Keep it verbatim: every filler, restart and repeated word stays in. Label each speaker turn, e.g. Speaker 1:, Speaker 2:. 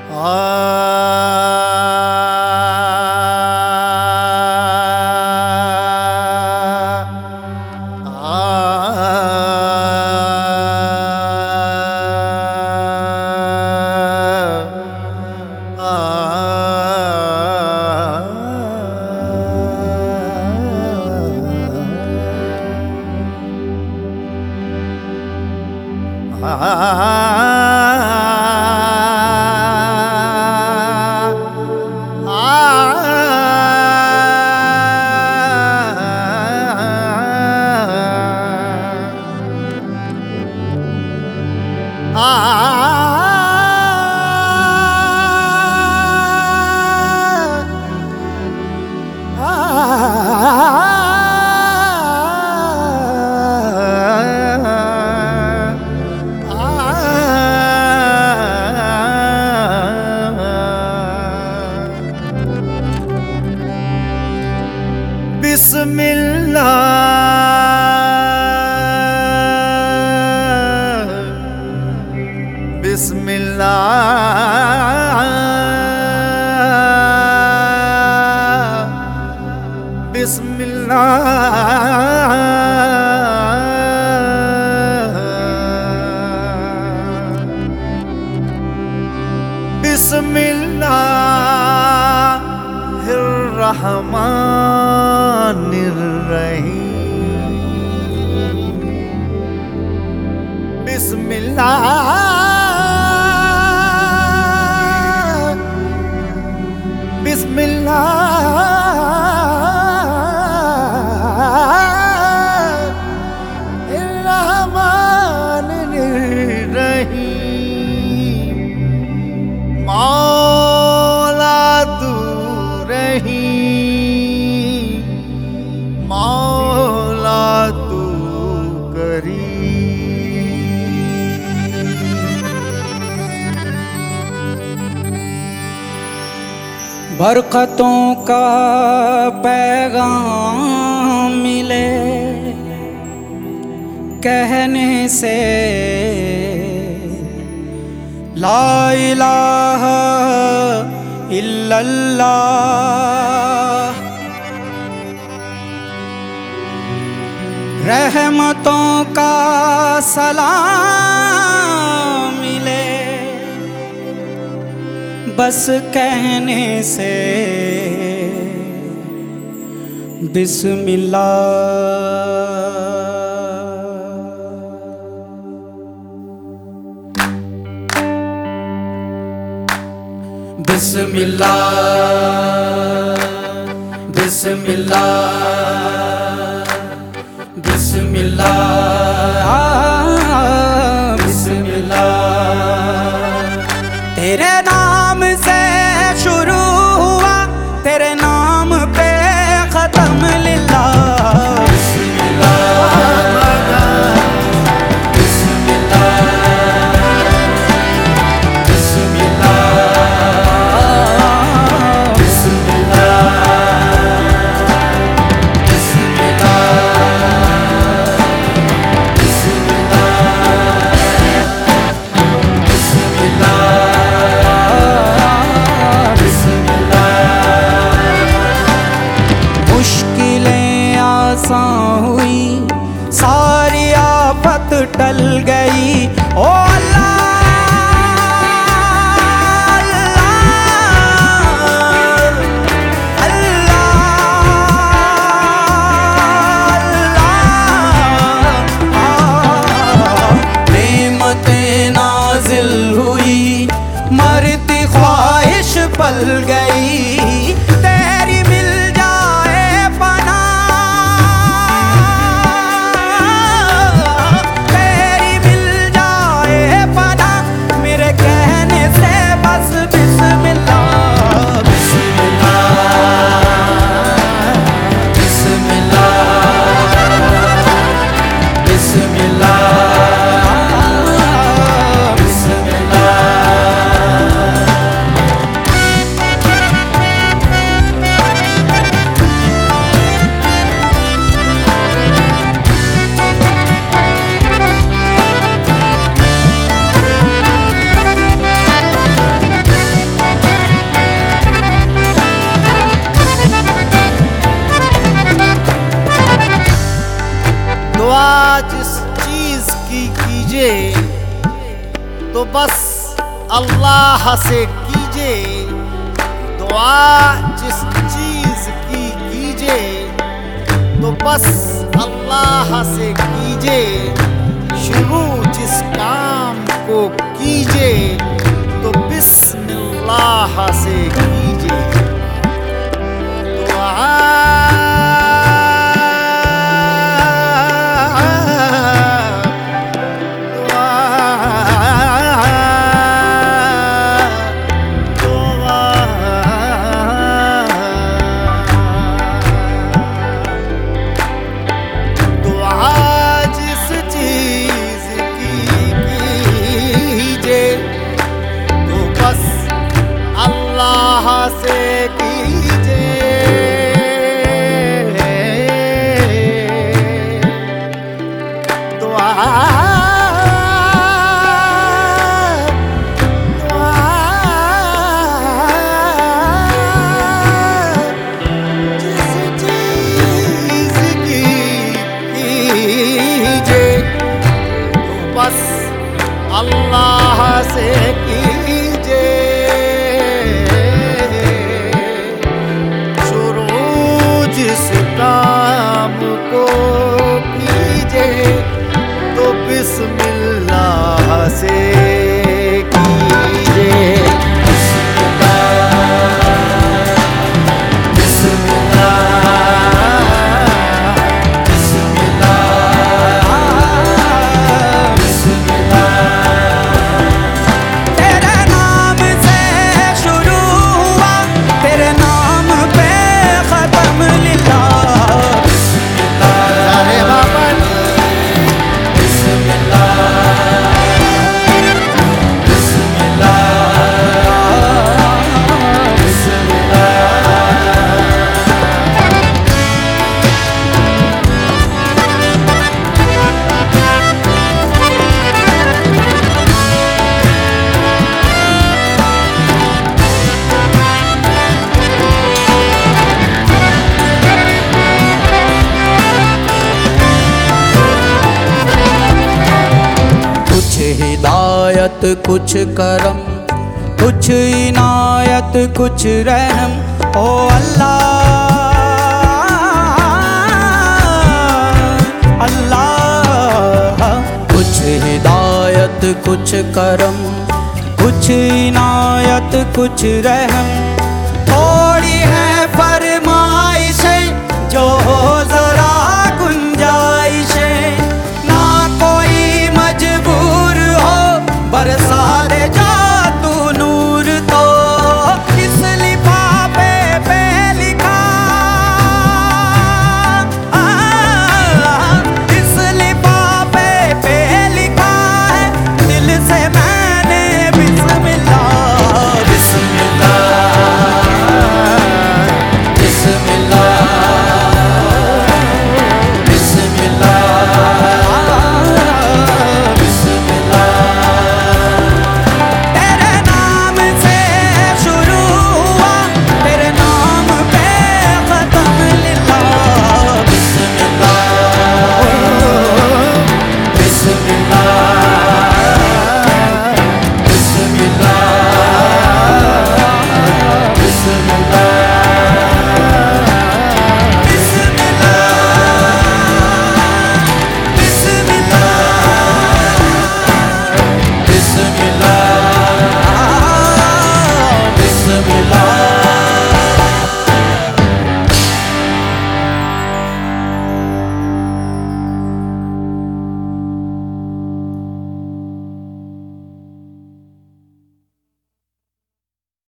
Speaker 1: बिस्मिल्लाह बिस्मिल्लाह बिस्मिल्लाह बिस्मिल्लाहिर्रहमानिर्रहीम बिस्मिल्लाह बिस्मिल्लाहिर्रहमानिर्रहीम मौला तू रहीम मौला तू करीम।
Speaker 2: बरकतों का पैगाम मिले कहने से, ला इलाहा इल्लल्लाह। रहमतों का सलाम मिले बस कहने से, बिस्मिल्लाह। बिस्मिल्लाह बिस्मिल्लाह बिस्मिल्लाह बिस्मिल्लाह। तेरे नाम से शुरू हुआ, तेरे नाम पे खत्म लिल्लाह। सारी आफत टल गई ओ अल्लाह अल्लाह अल्लाह। नेमतें नाजिल हुई मरती ख्वाहिश पल गई, तेरी मिल जाए पना
Speaker 1: बस अल्लाह से कीजिए दुआ, जिस चीज की कीजिए तो बस अल्लाह से कीजिए, शुरू जिस काम को कीजिए तो बिस्मिल्लाह से कीजिए। दुआ अल्लाह से कीजिए, शुरू जिस काम को कीजिए तो बिस्मिल्लाह से कीजिए।
Speaker 2: हिदायत कुछ करम, कुछ इनायत कुछ रहम, ओ अल्लाह अल्लाह। कुछ हिदायत कुछ करम, कुछ इनायत कुछ रहम, थोड़ी है फरमाइशें जो जरा गुंजाइशें, ना कोई मजबूर हो बरसा दे